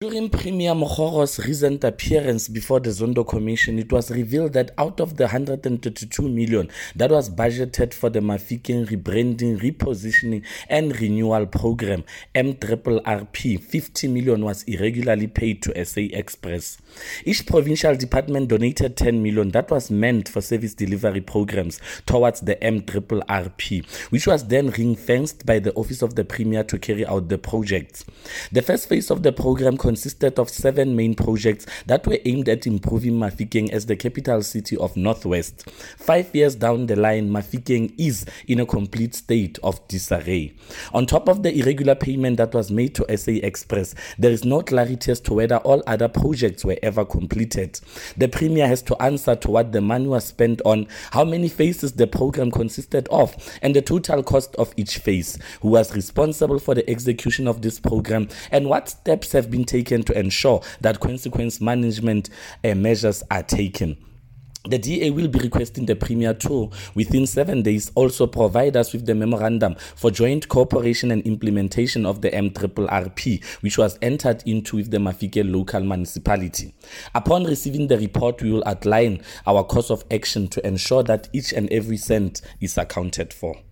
During Premier Mokgoro's recent appearance before the Zondo Commission, it was revealed that out of the 132 million that was budgeted for the Mafikeng rebranding, repositioning and renewal program, MRRP, 50 million was irregularly paid to SA Express. Each provincial department donated 10 million that was meant for service delivery programs towards the MRRP, which was then ring-fenced by the Office of the Premier to carry out the projects. The first phase of the program consisted of 7 main projects that were aimed at improving Mafikeng as the capital city of Northwest. 5 years down the line, Mafikeng is in a complete state of disarray. On top of the irregular payment that was made to SA Express, there is no clarity as to whether all other projects were ever completed. The Premier has to answer to what the money was spent on, how many phases the program consisted of, and the total cost of each phase, who was responsible for the execution of this program, and what steps have been taken to ensure that consequence management measures are taken. The DA will be requesting the Premier to, within 7 days, also provide us with the memorandum for joint cooperation and implementation of the MRRP, which was entered into with the Mafikeng local municipality. Upon receiving the report, we will outline our course of action to ensure that each and every cent is accounted for.